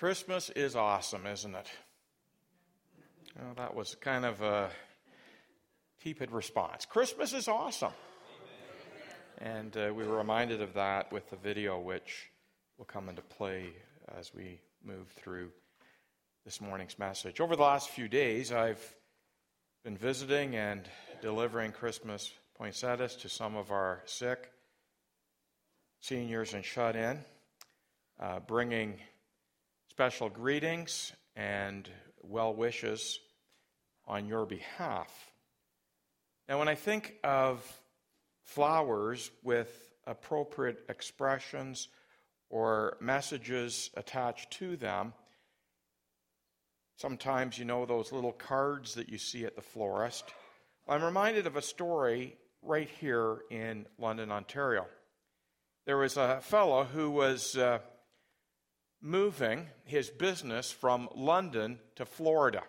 Christmas is awesome, isn't it? Well, that was kind of a tepid response. Christmas is awesome. And we were reminded of that with the video, which will come into play as we move through this morning's message. Over the last few days, I've been visiting and delivering Christmas poinsettias to some of our sick seniors and shut-in, bringing special greetings and well wishes on your behalf. Now, when I think of flowers with appropriate expressions or messages attached to them, sometimes you know those little cards that you see at the florist. I'm reminded of a story right here in London, Ontario. There was a fellow who was moving his business from London to Florida.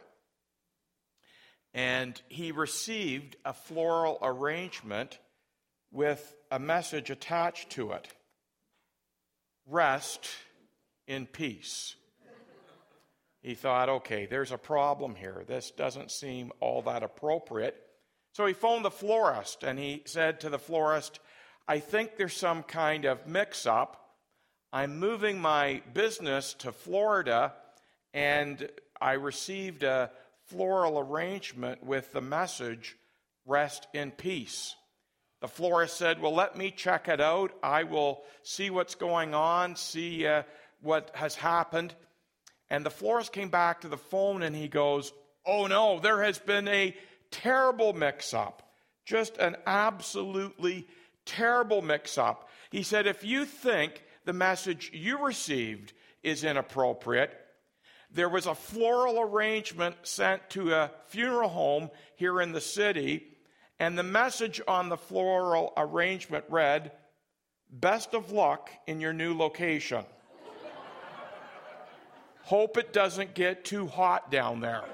And he received a floral arrangement with a message attached to it. Rest in peace. He thought, okay, there's a problem here. This doesn't seem all that appropriate. So he phoned the florist and he said to the florist, I think there's some kind of mix-up. I'm moving my business to Florida, and I received a floral arrangement with the message, rest in peace. The florist said, well, let me check it out. I will see what's going on, see what has happened. And the florist came back to the phone, and he goes, oh, no, there has been a terrible mix-up, just an absolutely terrible mix-up. He said, if you think the message you received is inappropriate, there was a floral arrangement sent to a funeral home here in the city, and the message on the floral arrangement read, best of luck in your new location. Hope it doesn't get too hot down there.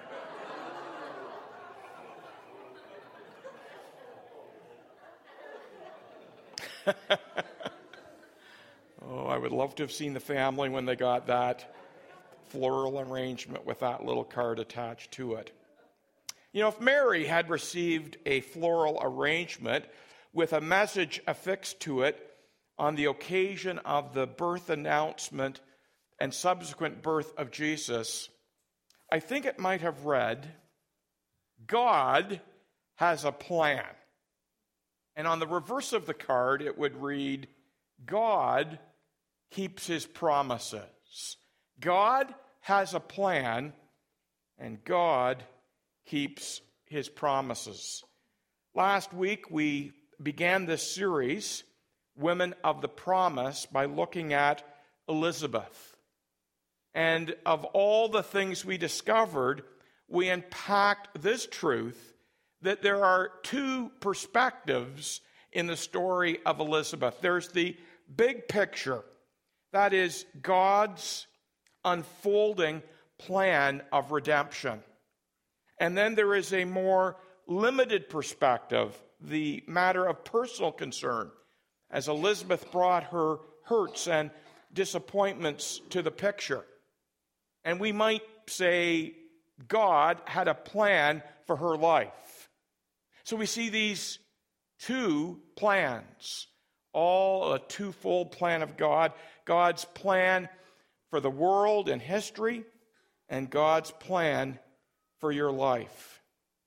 Oh, I would love to have seen the family when they got that floral arrangement with that little card attached to it. You know, if Mary had received a floral arrangement with a message affixed to it on the occasion of the birth announcement and subsequent birth of Jesus, I think it might have read, God has a plan. And on the reverse of the card, it would read, God keeps his promises. God has a plan, and God keeps his promises. Last week, we began this series, Women of the Promise, by looking at Elizabeth. And of all the things we discovered, we unpacked this truth that there are two perspectives in the story of Elizabeth. There's the big picture, that is God's unfolding plan of redemption. And then there is a more limited perspective, the matter of personal concern, as Elizabeth brought her hurts and disappointments to the picture. And we might say God had a plan for her life. So we see these two plans, all a twofold plan of God. God's plan for the world and history, and God's plan for your life.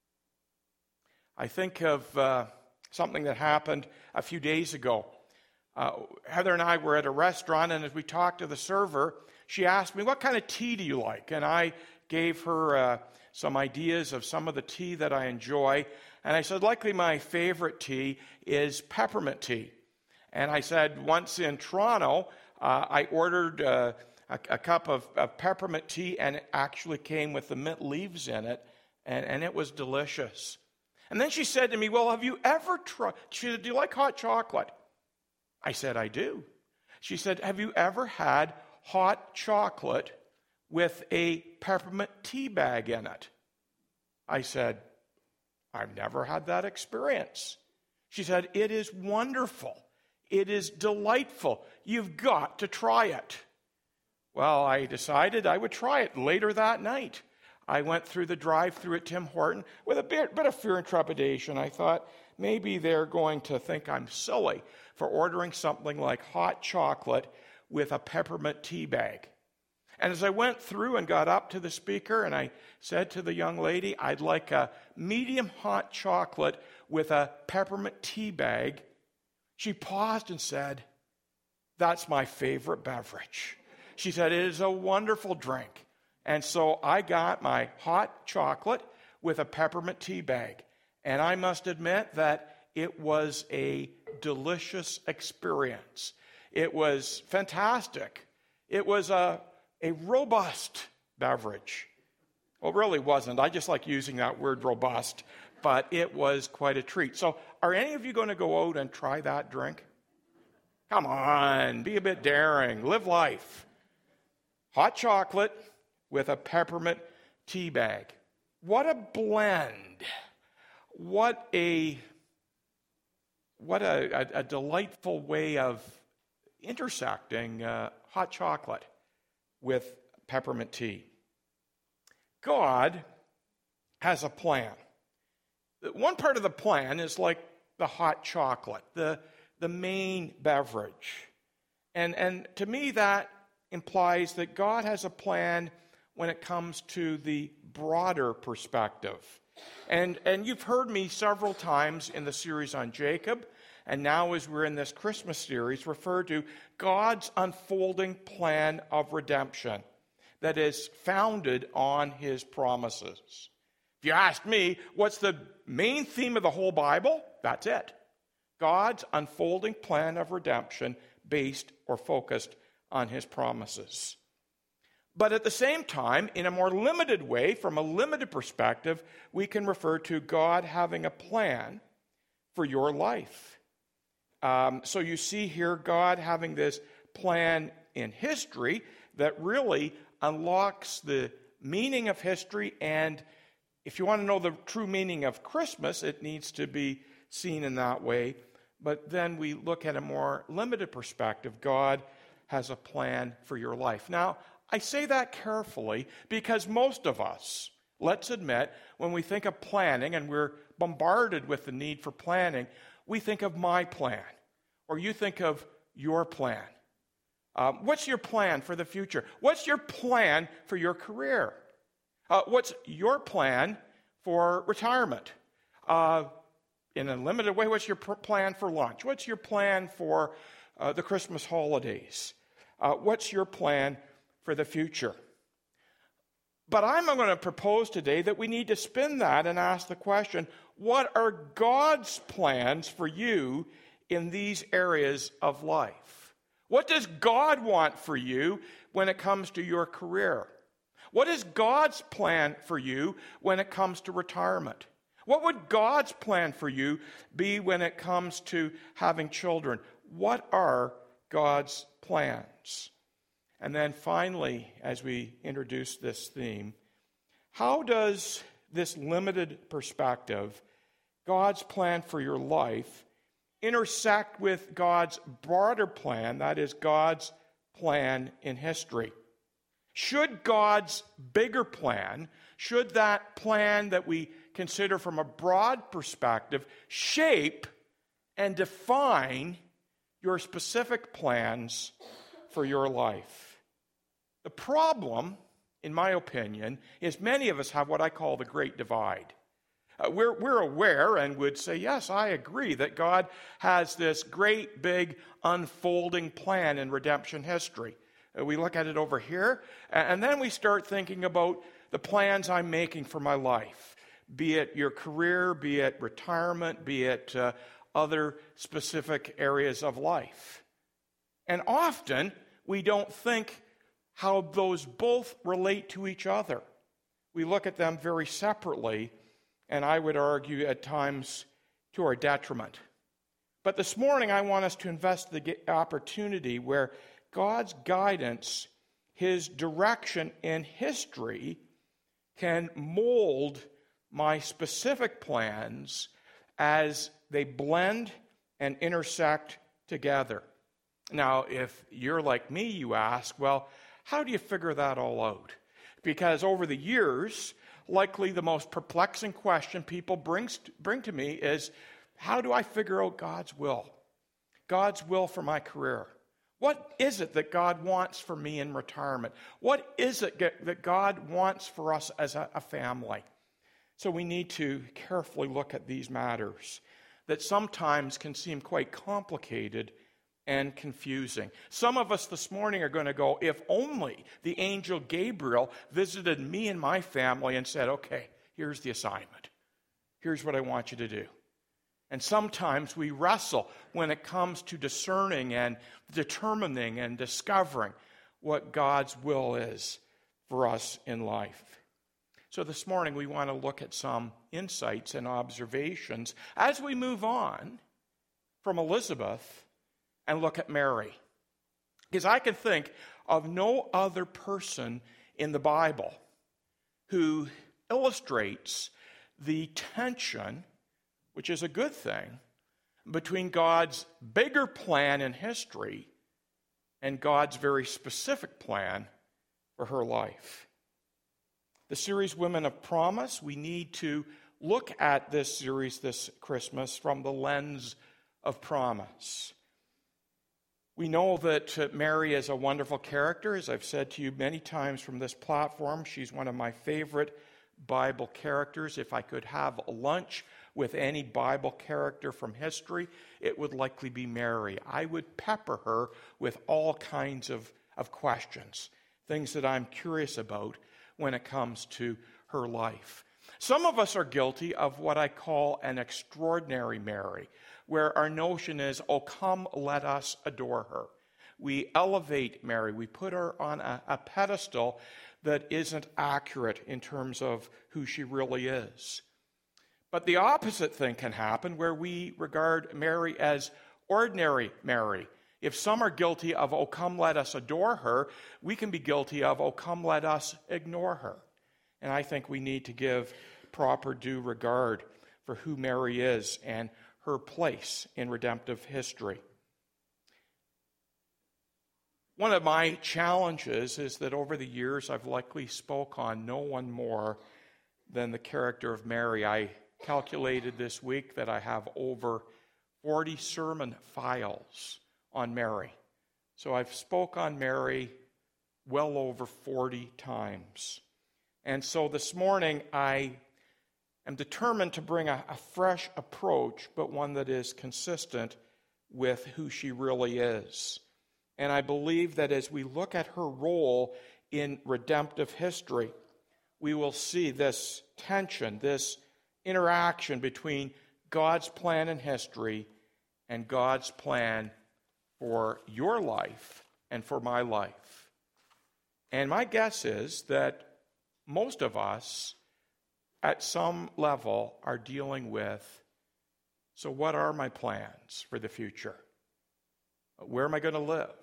I think of something that happened a few days ago. Heather and I were at a restaurant, and as we talked to the server, she asked me, what kind of tea do you like? And I gave her some ideas of some of the tea that I enjoy. And I said, likely my favorite tea is peppermint tea. And I said, once in Toronto, I ordered a cup of peppermint tea, and it actually came with the mint leaves in it, and it was delicious. And then she said to me, well, have you ever tried, she said, do you like hot chocolate? I said, I do. She said, have you ever had hot chocolate with a peppermint tea bag in it? I said, I've never had that experience. She said, it is wonderful. It is delightful. You've got to try it. Well, I decided I would try it later that night. I went through the drive-thru at Tim Horton with a bit of fear and trepidation. I thought maybe they're going to think I'm silly for ordering something like hot chocolate with a peppermint tea bag. And as I went through and got up to the speaker, and I said to the young lady, I'd like a medium hot chocolate with a peppermint tea bag, she paused and said, "That's my favorite beverage." She said, "It is a wonderful drink." And so I got my hot chocolate with a peppermint tea bag. And I must admit that it was a delicious experience. It was fantastic. It was a robust beverage. Well, it really wasn't. I just like using that word robust, but it was quite a treat. So are any of you going to go out and try that drink? Come on, be a bit daring, live life. Hot chocolate with a peppermint tea bag. What a blend. What a delightful way of intersecting hot chocolate with peppermint tea. God has a plan. One part of the plan is like the hot chocolate, the main beverage. And to me that implies that God has a plan when it comes to the broader perspective. And you've heard me several times in the series on Jacob, and now as we're in this Christmas series, refer to God's unfolding plan of redemption that is founded on his promises. If you ask me, what's the main theme of the whole Bible? That's it. God's unfolding plan of redemption based or focused on his promises. But at the same time, in a more limited way, from a limited perspective, we can refer to God having a plan for your life. So you see here God having this plan in history that really unlocks the meaning of history. And if you want to know the true meaning of Christmas, it needs to be seen in that way. But then we look at a more limited perspective. God has a plan for your life. Now, I say that carefully because most of us, let's admit, when we think of planning and we're bombarded with the need for planning, we think of my plan, or you think of your plan. What's your plan for the future? What's your plan for your career? What's your plan for retirement? In a limited way, what's your plan for lunch? What's your plan for the Christmas holidays? What's your plan for the future? But I'm going to propose today that we need to spin that and ask the question, what are God's plans for you in these areas of life? What does God want for you when it comes to your career? What is God's plan for you when it comes to retirement? What would God's plan for you be when it comes to having children? What are God's plans? And then finally, as we introduce this theme, how does this limited perspective, God's plan for your life, intersect with God's broader plan, that is God's plan in history? Should God's bigger plan, should that plan that we consider from a broad perspective shape and define your specific plans for your life? The problem, in my opinion, is many of us have what I call the Great Divide. We're aware and would say, yes, I agree that God has this great, big, unfolding plan in redemption history. We look at it over here, and then we start thinking about the plans I'm making for my life, be it your career, be it retirement, be it other specific areas of life. And often, we don't think how those both relate to each other. We look at them very separately, and I would argue at times to our detriment. But this morning I want us to invest the opportunity where God's guidance, his direction in history, can mold my specific plans as they blend and intersect together. Now, if you're like me, you ask, well, how do you figure that all out? Because over the years, likely the most perplexing question people bring to me is, how do I figure out God's will? God's will for my career. What is it that God wants for me in retirement? What is it that God wants for us as a family? So we need to carefully look at these matters that sometimes can seem quite complicated and confusing. Some of us this morning are going to go, if only the angel Gabriel visited me and my family and said, okay, here's the assignment. Here's what I want you to do. And sometimes we wrestle when it comes to discerning and determining and discovering what God's will is for us in life. So this morning we want to look at some insights and observations as we move on from Elizabeth and look at Mary. Because I can think of no other person in the Bible who illustrates the tension, which is a good thing, between God's bigger plan in history and God's very specific plan for her life. The series Women of Promise, we need to look at this series this Christmas from the lens of promise. We know that Mary is a wonderful character. As I've said to you many times from this platform, she's one of my favorite Bible characters. If I could have lunch with any Bible character from history, it would likely be Mary. I would pepper her with all kinds of questions, things that I'm curious about when it comes to her life. Some of us are guilty of what I call an extraordinary Mary, where our notion is, oh, come, let us adore her. We elevate Mary. We put her on a pedestal that isn't accurate in terms of who she really is. But the opposite thing can happen, where we regard Mary as ordinary Mary. If some are guilty of, oh, come, let us adore her, we can be guilty of, oh, come, let us ignore her. And I think we need to give proper due regard for who Mary is and her place in redemptive history. One of my challenges is that over the years I've likely spoke on no one more than the character of Mary. I calculated this week that I have over 40 sermon files on Mary. So I've spoke on Mary well over 40 times. And so this morning I am determined to bring a fresh approach, but one that is consistent with who she really is. And I believe that as we look at her role in redemptive history, we will see this tension, this interaction between God's plan in history and God's plan for your life and for my life. And my guess is that most of us at some level are dealing with, so what are my plans for the future? Where am I going to live?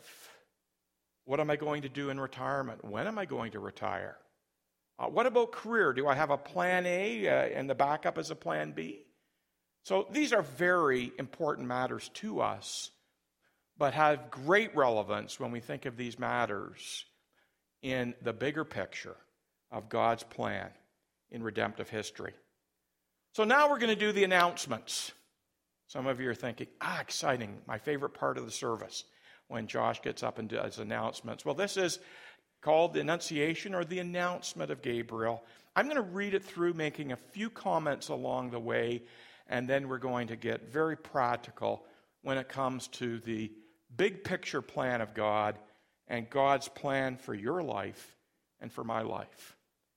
What am I going to do in retirement? When am I going to retire? What about career? Do I have a plan A and the backup is a plan B? So these are very important matters to us, but have great relevance when we think of these matters in the bigger picture of God's plan in redemptive history. So now we're going to do the announcements. Some of you are thinking, exciting, my favorite part of the service, when Josh gets up and does announcements. Well, this is called the Annunciation or the Announcement of Gabriel. I'm going to read it through, making a few comments along the way, and then we're going to get very practical when it comes to the big picture plan of God and God's plan for your life and for my life.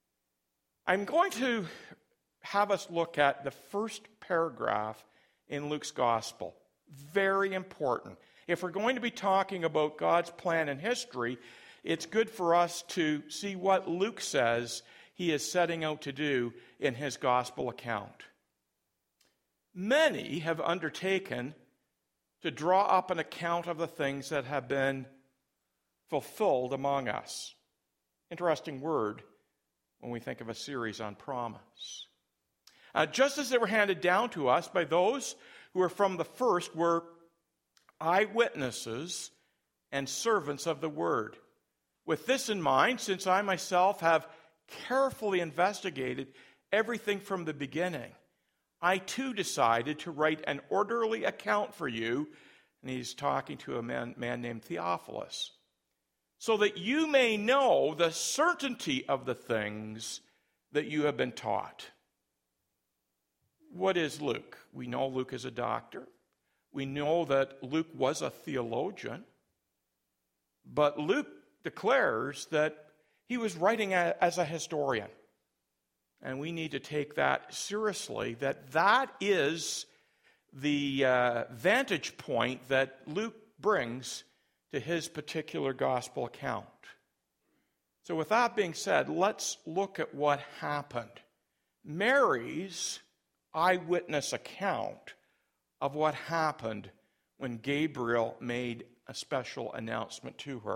I'm going to have us look at the first paragraph in Luke's Gospel. Very important. If we're going to be talking about God's plan in history, it's good for us to see what Luke says he is setting out to do in his Gospel account. Many have undertaken to draw up an account of the things that have been fulfilled among us. Interesting word when we think of a series on promise. Just as they were handed down to us by those who were from the first, were eyewitnesses and servants of the word. With this in mind, since I myself have carefully investigated everything from the beginning, I too decided to write an orderly account for you, and he's talking to a man named Theophilus, so that you may know the certainty of the things that you have been taught. What is Luke? We know Luke is a doctor. We know that Luke was a theologian. But Luke declares that he was writing as a historian. And we need to take that seriously, that is the vantage point that Luke brings to his particular gospel account. So with that being said, let's look at what happened. Mary's eyewitness account of what happened when Gabriel made a special announcement to her.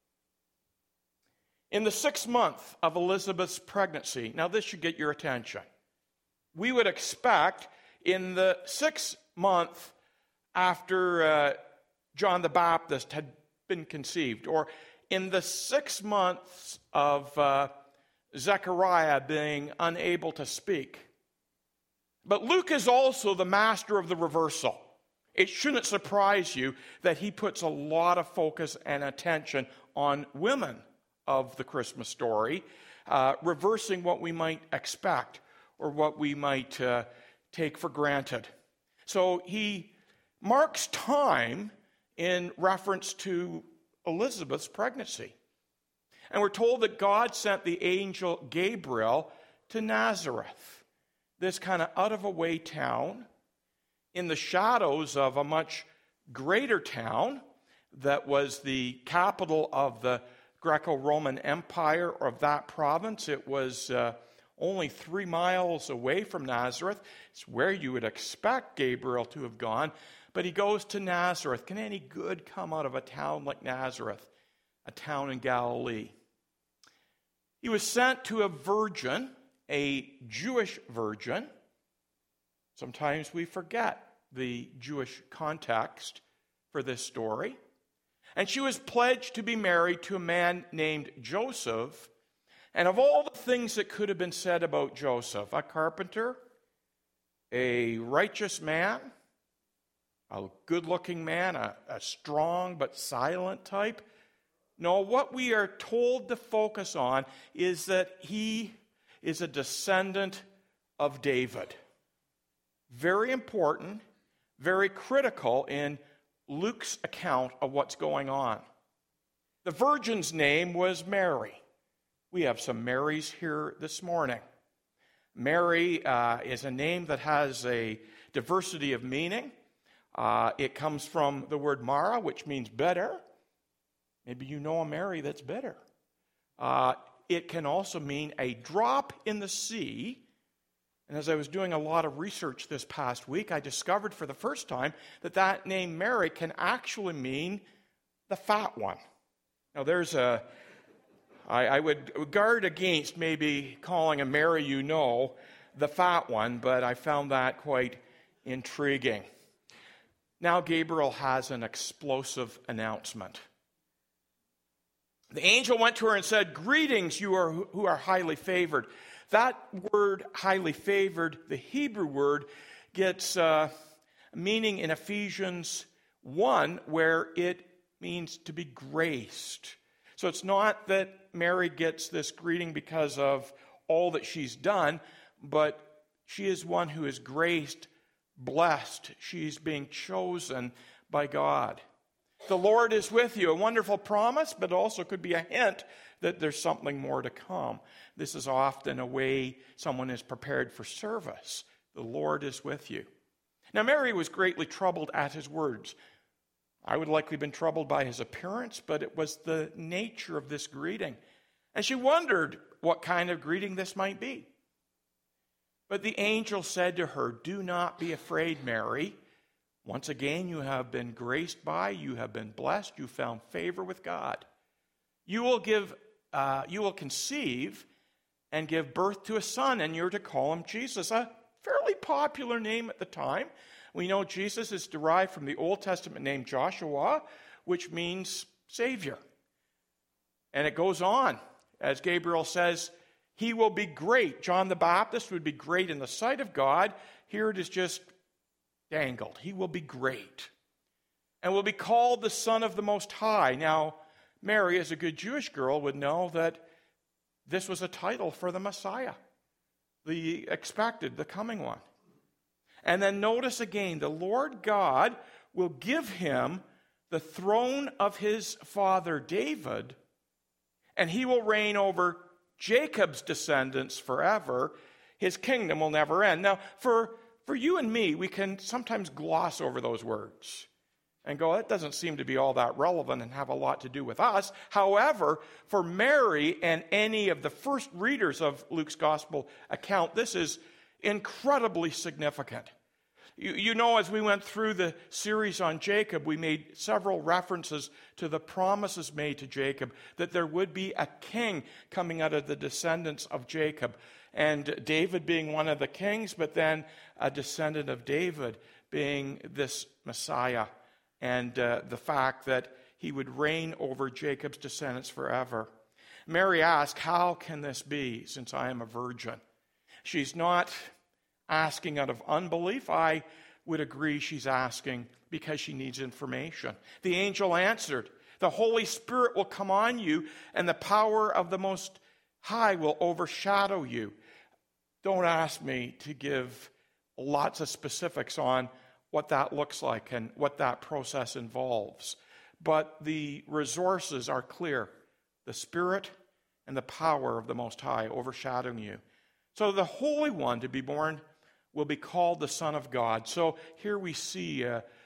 In the 6th month of Elizabeth's pregnancy, now this should get your attention. We would expect in the 6th month after John the Baptist had been conceived, or in the 6 months of Zechariah being unable to speak. But Luke is also the master of the reversal. It shouldn't surprise you that he puts a lot of focus and attention on women of the Christmas story, reversing what we might expect or what we might take for granted. So he marks time in reference to Elizabeth's pregnancy. And we're told that God sent the angel Gabriel to Nazareth, this kind of out-of-a-way town in the shadows of a much greater town that was the capital of the Greco-Roman Empire of that province. It was only 3 miles away from Nazareth. It's where you would expect Gabriel to have gone. But he goes to Nazareth. Can any good come out of a town like Nazareth, a town in Galilee? He was sent to a virgin, a Jewish virgin. Sometimes we forget the Jewish context for this story. And she was pledged to be married to a man named Joseph. And of all the things that could have been said about Joseph, a carpenter, a righteous man, a good-looking man, a strong but silent type. No, what we are told to focus on is that he is a descendant of David. Very important, very critical in Luke's account of what's going on. The virgin's name was Mary. We have some Marys here this morning. Mary is a name that has a diversity of meaning. It comes from the word Mara, which means better. Maybe you know a Mary that's better. It can also mean a drop in the sea. And as I was doing a lot of research this past week, I discovered for the first time that name Mary can actually mean the fat one. Now I would guard against maybe calling a Mary you know the fat one, but I found that quite intriguing. Now Gabriel has an explosive announcement. The angel went to her and said, "Greetings, you who are highly favored." That word, highly favored, the Hebrew word, gets meaning in Ephesians 1, where it means to be graced. So it's not that Mary gets this greeting because of all that she's done, but she is one who is graced, blessed. She's being chosen by God. The Lord is with you. A wonderful promise, but also could be a hint that there's something more to come. This is often a way someone is prepared for service. The Lord is with you. Now, Mary was greatly troubled at his words. I would likely have been troubled by his appearance, but it was the nature of this greeting. And she wondered what kind of greeting this might be. But the angel said to her, "Do not be afraid, Mary. Once again, you have been graced by, you have been blessed, you found favor with God. You will conceive and give birth to a son, and you're to call him Jesus," a fairly popular name at the time. We know Jesus is derived from the Old Testament name Joshua, which means Savior. And it goes on, as Gabriel says, he will be great. John the Baptist would be great in the sight of God. Here it is just dangled. He will be great and will be called the Son of the Most High. Now, Mary, as a good Jewish girl, would know that this was a title for the Messiah, the expected, the coming one. And then notice again, the Lord God will give him the throne of his father David, and he will reign over Jacob's descendants forever. His kingdom will never end. Now, for you and me, we can sometimes gloss over those words and go, that doesn't seem to be all that relevant and have a lot to do with us. However, for Mary and any of the first readers of Luke's gospel account, this is incredibly significant. You know, as we went through the series on Jacob, we made several references to the promises made to Jacob that there would be a king coming out of the descendants of Jacob. And David being one of the kings, but then a descendant of David being this Messiah. And the fact that he would reign over Jacob's descendants forever. Mary asked, how can this be since I am a virgin? She's not asking out of unbelief. I would agree she's asking because she needs information. The angel answered, the Holy Spirit will come on you, and the power of the Most High will overshadow you. Don't ask me to give lots of specifics on what that looks like and what that process involves. But the resources are clear. The Spirit and the power of the Most High overshadowing you. So the Holy One to be born will be called the Son of God. So here we see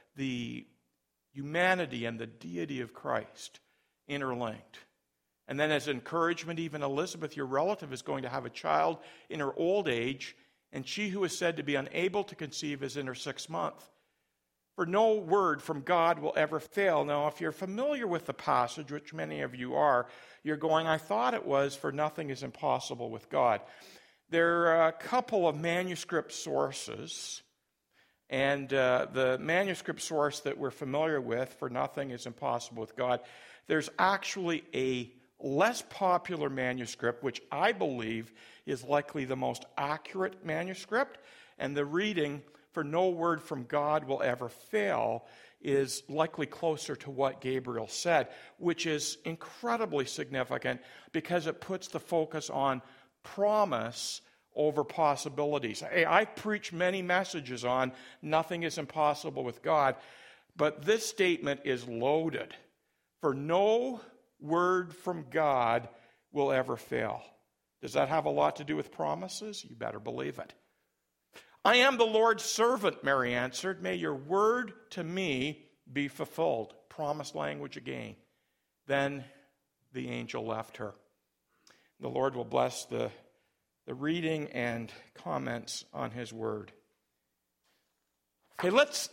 the humanity and the deity of Christ interlinked. And then as encouragement, even Elizabeth, your relative, is going to have a child in her old age, and she who is said to be unable to conceive is in her 6th month. For no word from God will ever fail. Now, if you're familiar with the passage, which many of you are, you're going, I thought it was, for nothing is impossible with God. There are a couple of manuscript sources, and the manuscript source that we're familiar with, for nothing is impossible with God, there's actually a less popular manuscript, which I believe is likely the most accurate manuscript, and the reading, for no word from God will ever fail, is likely closer to what Gabriel said, which is incredibly significant because it puts the focus on promise over possibilities. I've preached many messages on nothing is impossible with God, but this statement is loaded. For no word from God will ever fail. Does that have a lot to do with promises? You better believe it. I am the Lord's servant, Mary answered. May your word to me be fulfilled. Promise language again. Then the angel left her. The Lord will bless the reading and comments on his word. Okay, let's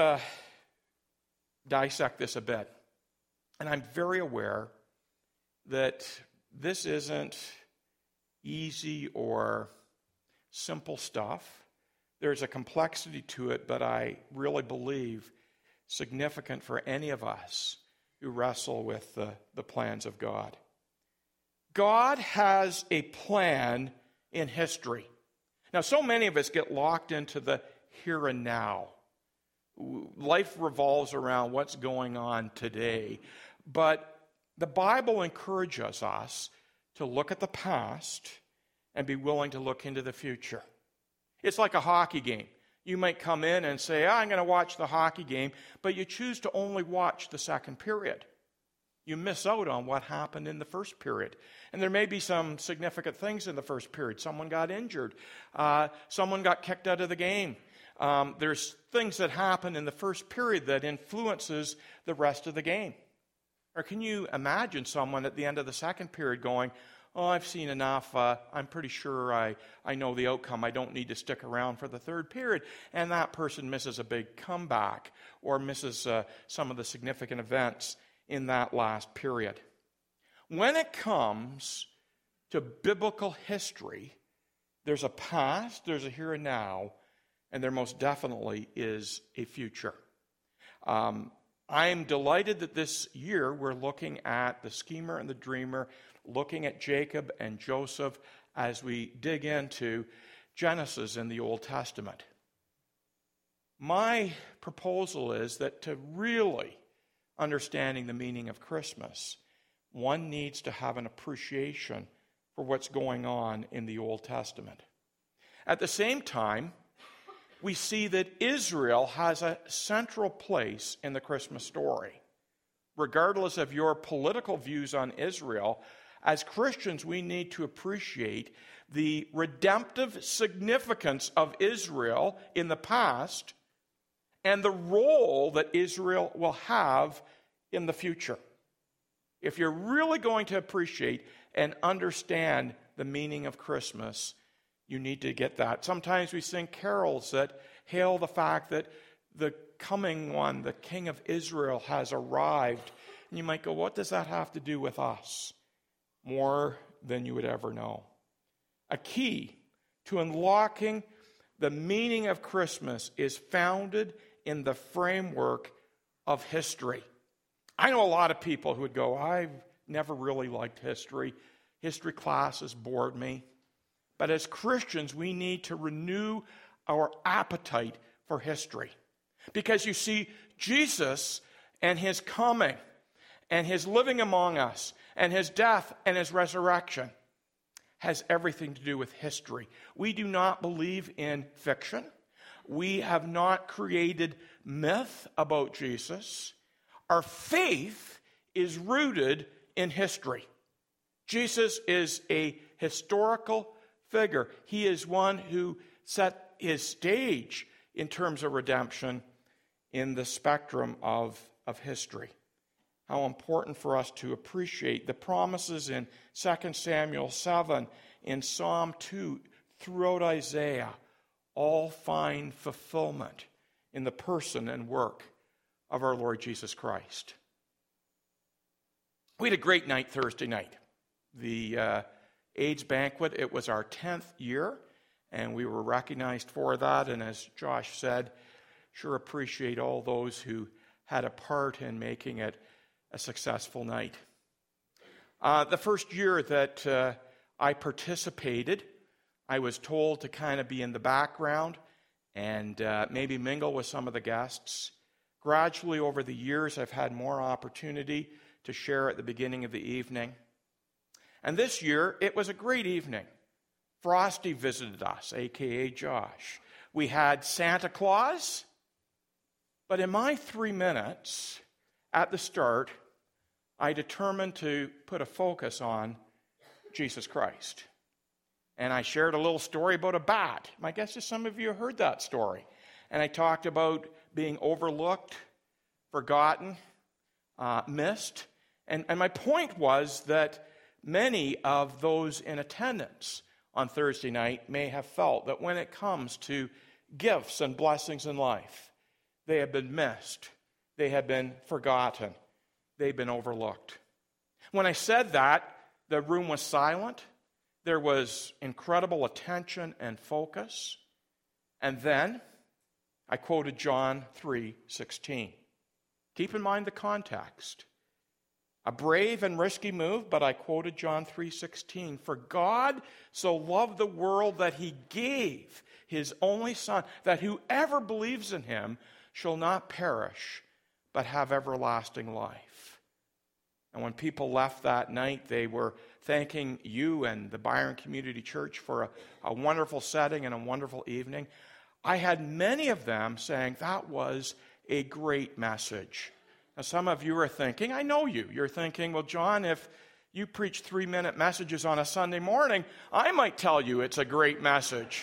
dissect this a bit. And I'm very aware that this isn't easy or simple stuff. There's a complexity to it, but I really believe significant for any of us who wrestle with the plans of God. God has a plan in history. Now, so many of us get locked into the here and now. Life revolves around what's going on today. But the Bible encourages us to look at the past and be willing to look into the future. It's like a hockey game. You might come in and say, I'm going to watch the hockey game, but you choose to only watch the second period. You miss out on what happened in the first period. And there may be some significant things in the first period. Someone got injured. Someone got kicked out of the game. There's things that happen in the first period that influences the rest of the game. Or can you imagine someone at the end of the second period going, oh, I've seen enough. I'm pretty sure I know the outcome. I don't need to stick around for the third period. And that person misses a big comeback or misses some of the significant events in that last period. When it comes to biblical history, there's a past, there's a here and now, and there most definitely is a future. I am delighted that this year we're looking at the schemer and the dreamer, looking at Jacob and Joseph as we dig into Genesis in the Old Testament. My proposal is that to really understanding the meaning of Christmas, one needs to have an appreciation for what's going on in the Old Testament. At the same time, we see that Israel has a central place in the Christmas story. Regardless of your political views on Israel, as Christians, we need to appreciate the redemptive significance of Israel in the past and the role that Israel will have in the future. If you're really going to appreciate and understand the meaning of Christmas, you need to get that. Sometimes we sing carols that hail the fact that the coming one, the King of Israel, has arrived. And you might go, what does that have to do with us? More than you would ever know. A key to unlocking the meaning of Christmas is founded in the framework of history. I know a lot of people who would go, I've never really liked history. History classes bored me. But as Christians, we need to renew our appetite for history. Because you see, Jesus and his coming and his living among us and his death and his resurrection has everything to do with history. We do not believe in fiction. We have not created myth about Jesus. Our faith is rooted in history. Jesus is a historical figure. He is one who set his stage in terms of redemption in the spectrum of history. How important for us to appreciate the promises in 2 Samuel 7, in Psalm 2, throughout Isaiah, all find fulfillment in the person and work of our Lord Jesus Christ. We had a great night Thursday night. The AIDS banquet, it was our 10th year, and we were recognized for that. And as Josh said, sure appreciate all those who had a part in making it a successful night. The first year that I participated, I was told to kind of be in the background and maybe mingle with some of the guests. Gradually over the years, I've had more opportunity to share at the beginning of the evening. And this year, it was a great evening. Frosty visited us, a.k.a. Josh. We had Santa Claus, but in my 3 minutes at the start, I determined to put a focus on Jesus Christ. And I shared a little story about a bat. My guess is some of you have heard that story. And I talked about being overlooked, forgotten, missed. And my point was that many of those in attendance on Thursday night may have felt that when it comes to gifts and blessings in life, they have been missed, they have been forgotten, they've been overlooked. When I said that, the room was silent. There was incredible attention and focus. And then I quoted John 3:16. Keep in mind the context. A brave and risky move, but I quoted John 3:16. For God so loved the world that he gave his only Son, that whoever believes in him shall not perish, but have everlasting life. And when people left that night, they were thanking you and the Byron Community Church for a wonderful setting and a wonderful evening. I had many of them saying that was a great message. Now, some of you are thinking, I know you. You're thinking, well, John, if you preach 3-minute messages on a Sunday morning, I might tell you it's a great message.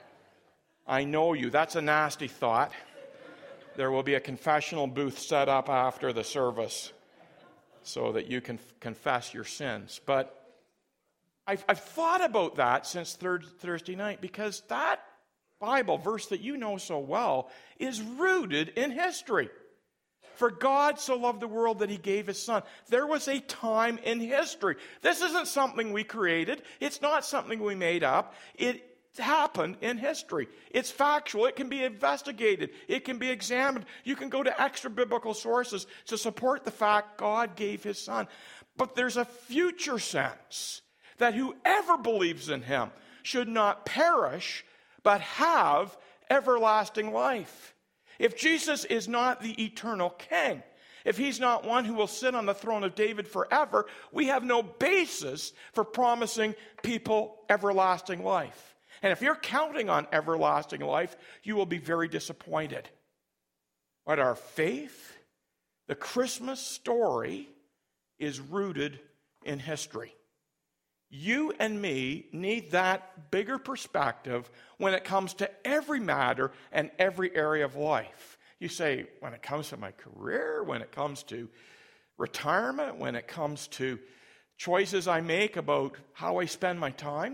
I know you. That's a nasty thought. There will be a confessional booth set up after the service so that you can confess your sins. But I've thought about that since Thursday night because that Bible verse that you know so well is rooted in history. For God so loved the world that he gave his Son. There was a time in history. This isn't something we created. It's not something we made up. It happened in history. It's factual. It can be investigated. It can be examined. You can go to extra biblical sources to support the fact God gave his son. But there's a future sense that whoever believes in him should not perish, but have everlasting life. If Jesus is not the eternal king, if he's not one who will sit on the throne of David forever, we have no basis for promising people everlasting life. And if you're counting on everlasting life, you will be very disappointed. But our faith, the Christmas story, is rooted in history. You and me need that bigger perspective when it comes to every matter and every area of life. You say, when it comes to my career, when it comes to retirement, when it comes to choices I make about how I spend my time,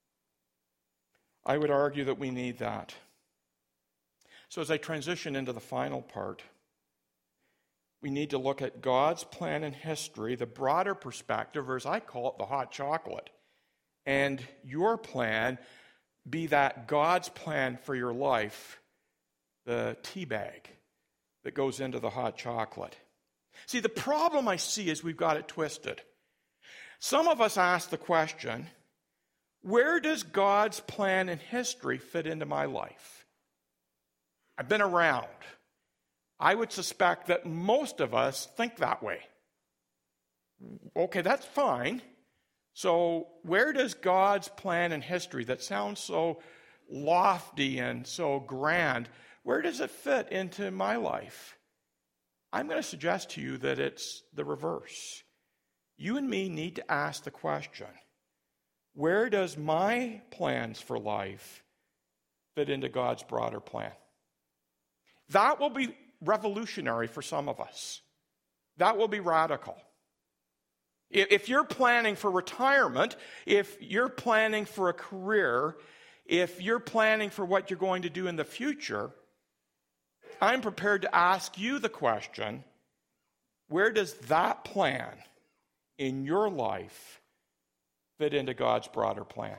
I would argue that we need that. So as I transition into the final part, we need to look at God's plan in history, the broader perspective, or as I call it, the hot chocolate. And your plan be that God's plan for your life, the tea bag that goes into the hot chocolate. See, the problem I see is we've got it twisted. Some of us ask the question, where does God's plan in history fit into my life? I've been around. I would suspect that most of us think that way. Okay, that's fine. So where does God's plan in history that sounds so lofty and so grand, where does it fit into my life? I'm going to suggest to you that it's the reverse. You and me need to ask the question, where does my plans for life fit into God's broader plan? That will be revolutionary for some of us. That will be radical. If you're planning for retirement, if you're planning for a career, if you're planning for what you're going to do in the future, I'm prepared to ask you the question, where does that plan in your life fit into God's broader plan?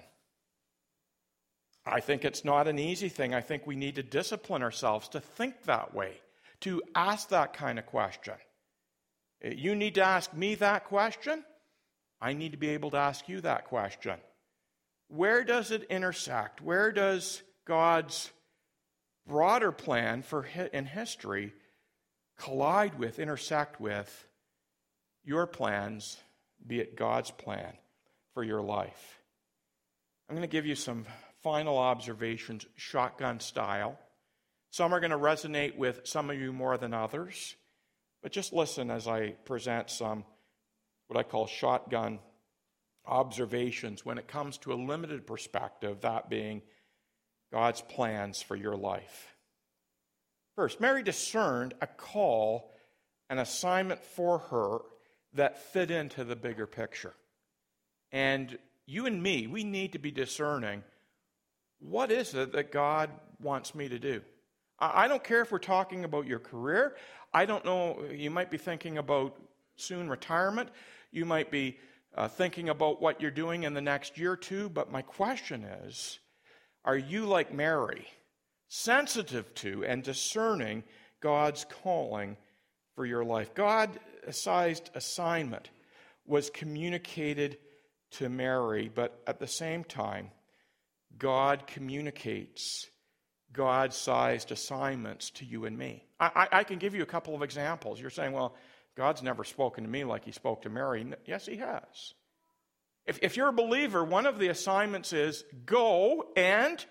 I think it's not an easy thing. I think we need to discipline ourselves to think that way, to ask that kind of question. You need to ask me that question. I need to be able to ask you that question. Where does it intersect? Where does God's broader plan in history collide with, intersect with your plans, be it God's plan for your life? I'm going to give you some final observations, shotgun style. Some are going to resonate with some of you more than others, but just listen as I present some what I call shotgun observations when it comes to a limited perspective, that being God's plans for your life. First, Mary discerned a call, an assignment for her that fit into the bigger picture. And you and me, we need to be discerning, what is it that God wants me to do? I don't care if we're talking about your career. I don't know, you might be thinking about soon retirement. You might be thinking about what you're doing in the next year or two. But my question is, are you like Mary, sensitive to and discerning God's calling for your life? God-sized assignment was communicated to Mary, but at the same time, God communicates God-sized assignments to you and me. I can give you a couple of examples. You're saying, well, God's never spoken to me like he spoke to Mary. Yes, he has. If you're a believer, one of the assignments is go and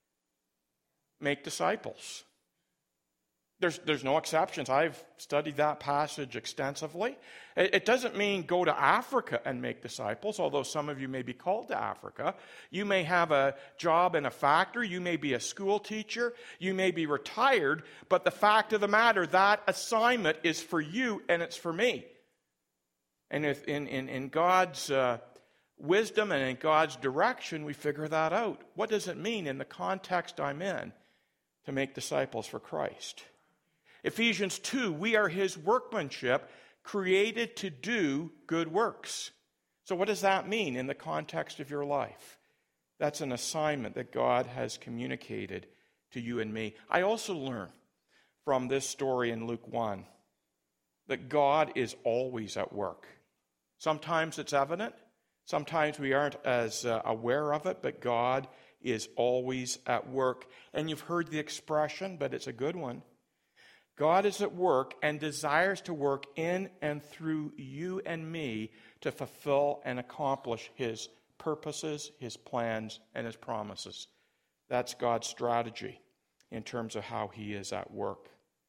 make disciples. There's no exceptions. I've studied that passage extensively. It doesn't mean go to Africa and make disciples, although some of you may be called to Africa. You may have a job in a factory. You may be a school teacher. You may be retired. But the fact of the matter, that assignment is for you and it's for me. And if in God's wisdom and in God's direction, we figure that out. What does it mean in the context I'm in to make disciples for Christ? Ephesians 2, we are his workmanship, created to do good works. So what does that mean in the context of your life? That's an assignment that God has communicated to you and me. I also learn from this story in Luke 1 that God is always at work. Sometimes it's evident. Sometimes we aren't as aware of it, but God is always at work. And you've heard the expression, but it's a good one. God is at work and desires to work in and through you and me to fulfill and accomplish His purposes, His plans, and His promises. That's God's strategy in terms of how He is at work.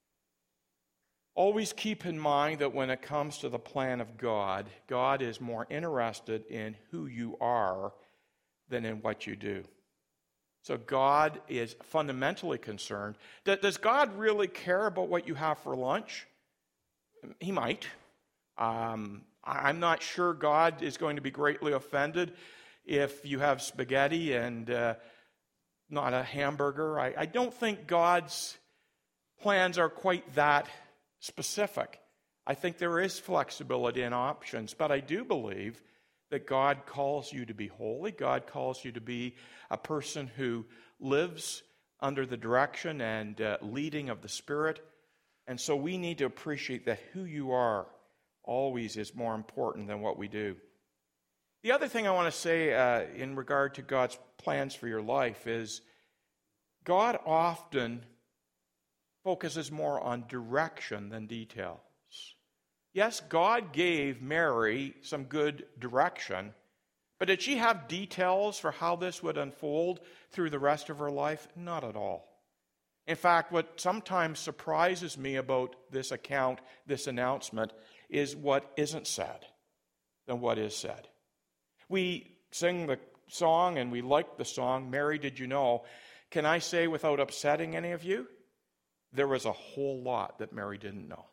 Always keep in mind that when it comes to the plan of God, God is more interested in who you are than in what you do. So God is fundamentally concerned. Does God really care about what you have for lunch? He might. I'm not sure God is going to be greatly offended if you have spaghetti and not a hamburger. I don't think God's plans are quite that specific. I think there is flexibility and options, but I do believe that God calls you to be holy. God calls you to be a person who lives under the direction and leading of the Spirit. And so we need to appreciate that who you are always is more important than what we do. The other thing I want to say in regard to God's plans for your life is God often focuses more on direction than details. Yes, God gave Mary some good direction, but did she have details for how this would unfold through the rest of her life? Not at all. In fact, what sometimes surprises me about this account, this announcement, is what isn't said than what is said. We sing the song and we like the song, Mary, Did You Know? Can I say without upsetting any of you, there was a whole lot that Mary didn't know.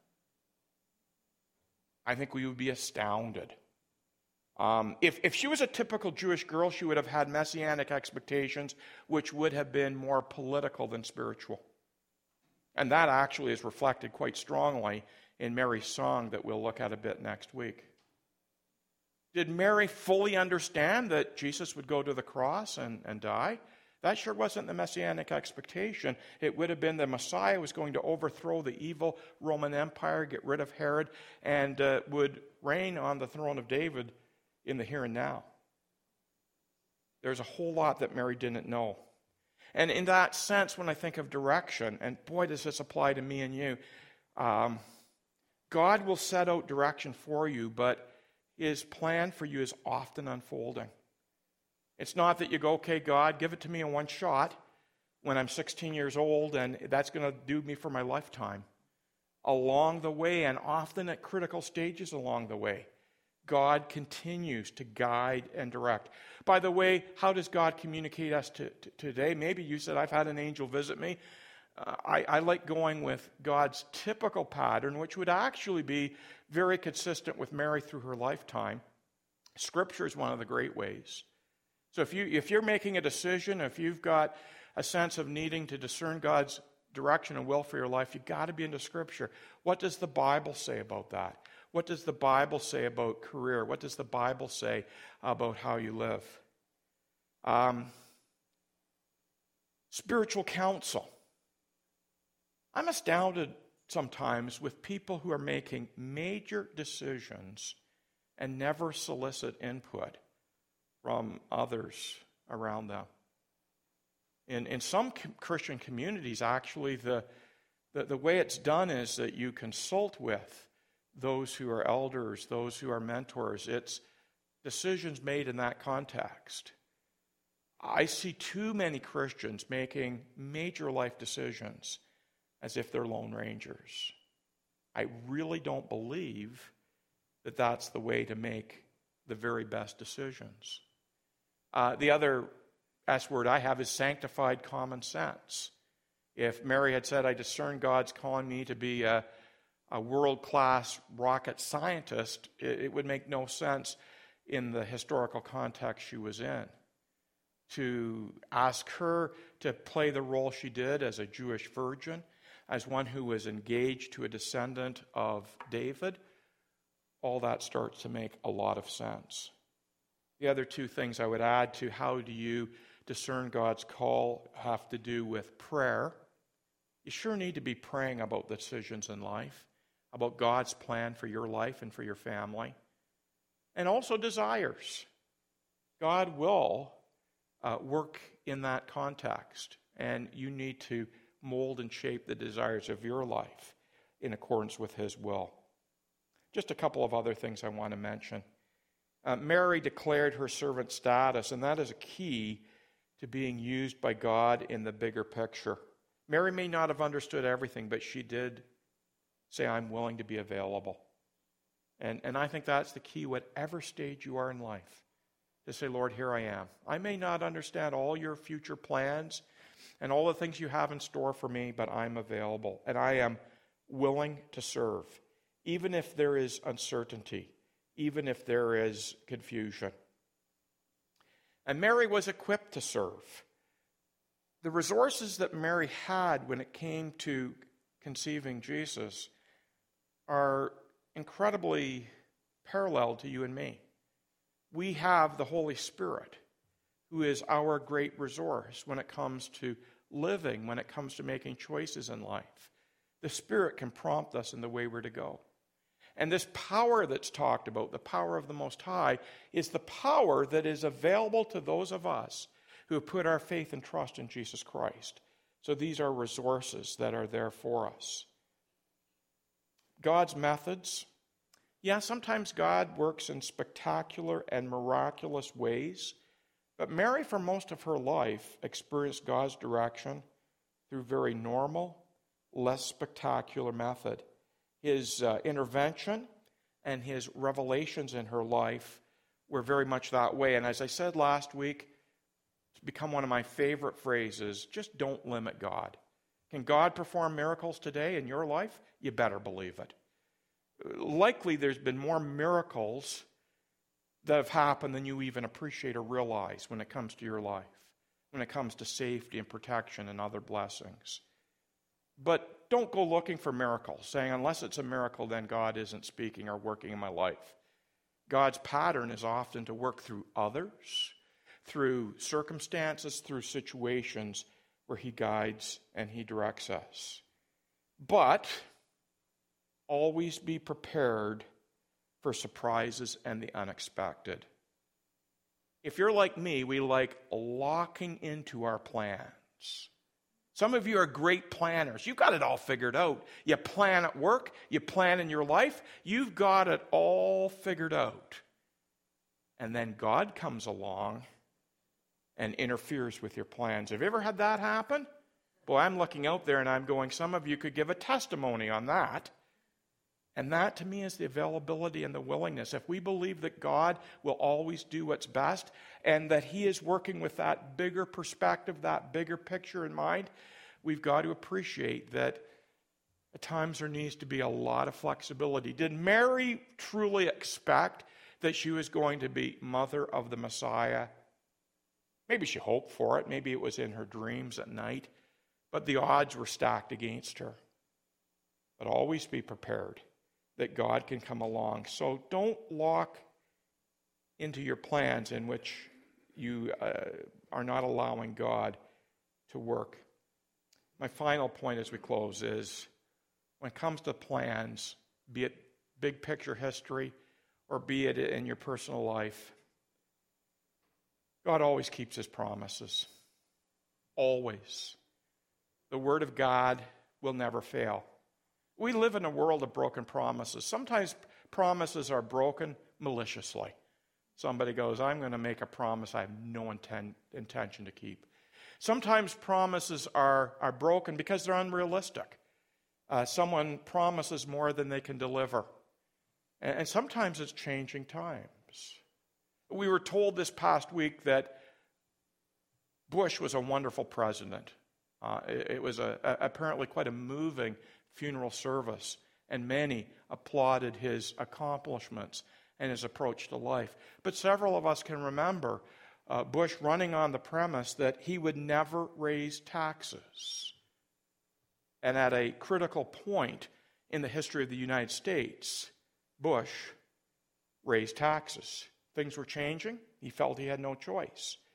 I think we would be astounded. If she was a typical Jewish girl, she would have had messianic expectations, which would have been more political than spiritual. And that actually is reflected quite strongly in Mary's song that we'll look at a bit next week. Did Mary fully understand that Jesus would go to the cross and die? That sure wasn't the messianic expectation. It would have been the Messiah was going to overthrow the evil Roman Empire, get rid of Herod, and would reign on the throne of David in the here and now. There's a whole lot that Mary didn't know. And in that sense, when I think of direction, and boy, does this apply to me and you, God will set out direction for you, but His plan for you is often unfolding. It's not that you go, okay, God, give it to me in one shot when I'm 16 years old, and that's going to do me for my lifetime. Along the way, and often at critical stages along the way, God continues to guide and direct. By the way, how does God communicate us today? Maybe you said, I've had an angel visit me. I like going with God's typical pattern, which would actually be very consistent with Mary through her lifetime. Scripture is one of the great ways. So if you're making a decision, if you've got a sense of needing to discern God's direction and will for your life, you've got to be into Scripture. What does the Bible say about that? What does the Bible say about career? What does the Bible say about how you live? Spiritual counsel. I'm astounded sometimes with people who are making major decisions and never solicit input from others around them. In some Christian communities, actually, the way it's done is that you consult with those who are elders, those who are mentors. It's decisions made in that context. I see too many Christians making major life decisions as if they're lone rangers. I really don't believe that that's the way to make the very best decisions. The other S word I have is sanctified common sense. If Mary had said, I discern God's calling me to be a world-class rocket scientist, it would make no sense in the historical context she was in. To ask her to play the role she did as a Jewish virgin, as one who was engaged to a descendant of David, all that starts to make a lot of sense. The other two things I would add to how do you discern God's call have to do with prayer. You sure need to be praying about the decisions in life, about God's plan for your life and for your family. And also desires. God will work in that context, and you need to mold and shape the desires of your life in accordance with His will. Just a couple of other things I want to mention. Mary declared her servant status, and that is a key to being used by God in the bigger picture. Mary may not have understood everything, but she did say, I'm willing to be available. And I think that's the key, whatever stage you are in life, to say, Lord, here I am. I may not understand all your future plans and all the things you have in store for me, but I'm available, and I am willing to serve, even if there is uncertainty, even if there is confusion. And Mary was equipped to serve. The resources that Mary had when it came to conceiving Jesus are incredibly parallel to you and me. We have the Holy Spirit, who is our great resource when it comes to living, when it comes to making choices in life. The Spirit can prompt us in the way we're to go. And this power that's talked about, the power of the Most High, is the power that is available to those of us who have put our faith and trust in Jesus Christ. So these are resources that are there for us. God's methods. Yeah, sometimes God works in spectacular and miraculous ways, but Mary, for most of her life, experienced God's direction through very normal, less spectacular method. His intervention and his revelations in her life were very much that way. And as I said last week, it's become one of my favorite phrases, just don't limit God. Can God perform miracles today in your life? You better believe it. Likely there's been more miracles that have happened than you even appreciate or realize when it comes to your life, when it comes to safety and protection and other blessings. But don't go looking for miracles, saying unless it's a miracle, then God isn't speaking or working in my life. God's pattern is often to work through others, through circumstances, through situations where He guides and He directs us. But always be prepared for surprises and the unexpected. If you're like me, we like locking into our plans. Some of you are great planners. You've got it all figured out. You plan at work. You plan in your life. You've got it all figured out. And then God comes along and interferes with your plans. Have you ever had that happen? Boy, I'm looking out there and I'm going, some of you could give a testimony on that. And that, to me, is the availability and the willingness. If we believe that God will always do what's best and that He is working with that bigger perspective, that bigger picture in mind, we've got to appreciate that at times there needs to be a lot of flexibility. Did Mary truly expect that she was going to be mother of the Messiah? Maybe she hoped for it. Maybe it was in her dreams at night. But the odds were stacked against her. But always be prepared that God can come along. So don't lock into your plans in which you are not allowing God to work. My final point as we close is, when it comes to plans, be it big picture history or be it in your personal life, God always keeps His promises. Always. The Word of God will never fail. We live in a world of broken promises. Sometimes promises are broken maliciously. Somebody goes, I'm going to make a promise I have no intention to keep. Sometimes promises are broken because they're unrealistic. Someone promises more than they can deliver. And sometimes it's changing times. We were told this past week that Bush was a wonderful president. It was apparently quite a moving funeral service, and many applauded his accomplishments and his approach to life. But several of us can remember Bush running on the premise that he would never raise taxes. And at a critical point in the history of the United States, Bush raised taxes. Things were changing. He felt he had no choice.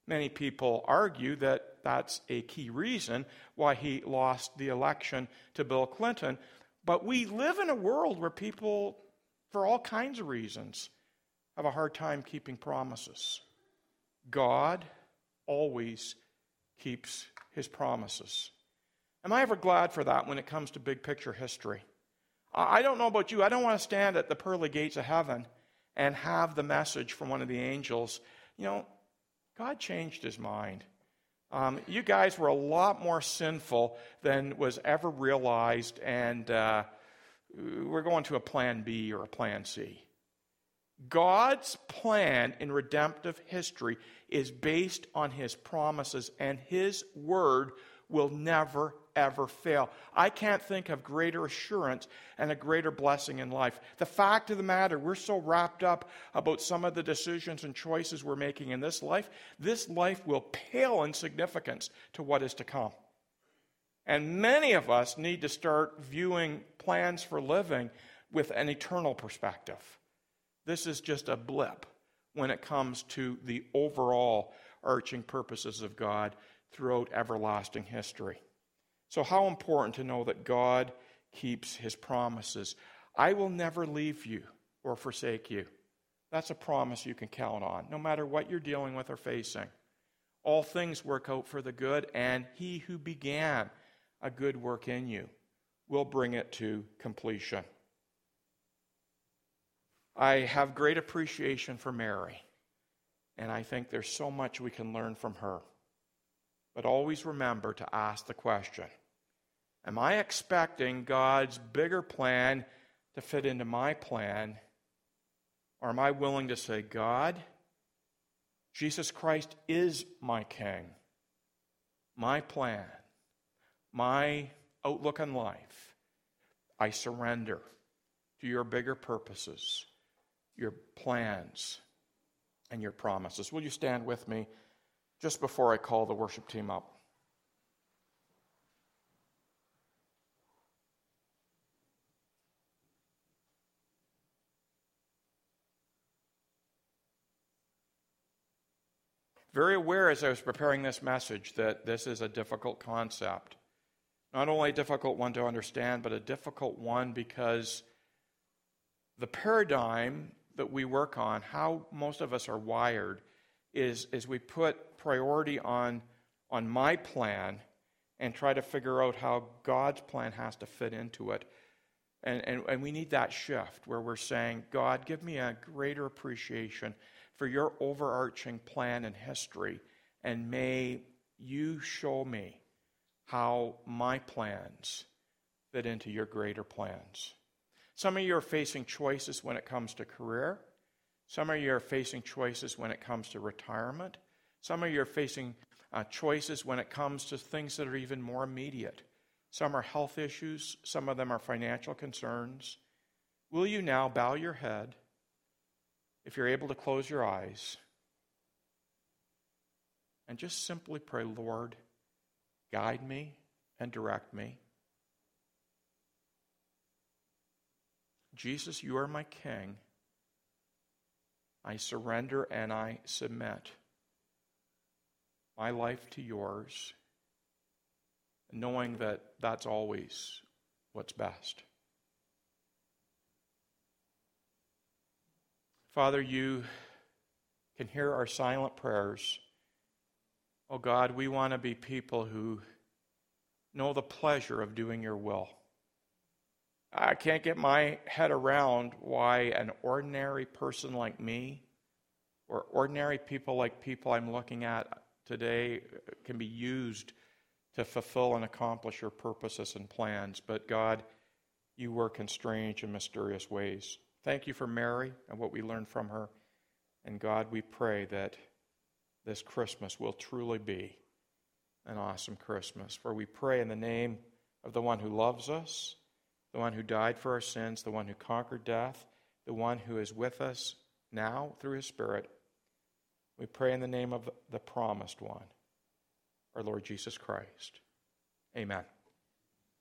Many people argue that that's a key reason why he lost the election to Bill Clinton. But we live in a world where people, for all kinds of reasons, have a hard time keeping promises. God always keeps his promises. Am I ever glad for that when it comes to big picture history? I don't know about you. I don't want to stand at the pearly gates of heaven and have the message from one of the angels, God changed his mind. You guys were a lot more sinful than was ever realized, and we're going to a plan B or a plan C. God's plan in redemptive history is based on his promises, and his word will never, ever fail. I can't think of greater assurance and a greater blessing in life. The fact of the matter, we're so wrapped up about some of the decisions and choices we're making in this life will pale in significance to what is to come. And many of us need to start viewing plans for living with an eternal perspective. This is just a blip when it comes to the overall arching purposes of God throughout everlasting history. So how important to know that God keeps his promises. I will never leave you or forsake you. That's a promise you can count on, no matter what you're dealing with or facing. All things work out for the good, and he who began a good work in you will bring it to completion. I have great appreciation for Mary, and I think there's so much we can learn from her. But always remember to ask the question, am I expecting God's bigger plan to fit into my plan? Or am I willing to say, God, Jesus Christ is my King, my plan, my outlook on life. I surrender to your bigger purposes, your plans, and your promises. Will you stand with me just before I call the worship team up? Very aware as I was preparing this message that this is a difficult concept. Not only a difficult one to understand, but a difficult one because the paradigm that we work on, how most of us are wired, is we put priority on my plan and try to figure out how God's plan has to fit into it. And we need that shift where we're saying, God, give me a greater appreciation for your overarching plan and history, and may you show me how my plans fit into your greater plans. Some of you are facing choices when it comes to career. Some of you are facing choices when it comes to retirement. Some of you are facing choices when it comes to things that are even more immediate. Some are health issues. Some of them are financial concerns. Will you now bow your head, if you're able to close your eyes, and just simply pray, Lord, guide me and direct me. Jesus, you are my King. I surrender and I submit my life to yours, knowing that that's always what's best. Father, you can hear our silent prayers. Oh God, we want to be people who know the pleasure of doing your will. I can't get my head around why an ordinary person like me, or ordinary people like people I'm looking at today, can be used to fulfill and accomplish your purposes and plans. But God, you work in strange and mysterious ways. Thank you for Mary and what we learned from her. And God, we pray that this Christmas will truly be an awesome Christmas. For we pray in the name of the one who loves us, the one who died for our sins, the one who conquered death, the one who is with us now through his Spirit. We pray in the name of the promised one, our Lord Jesus Christ. Amen.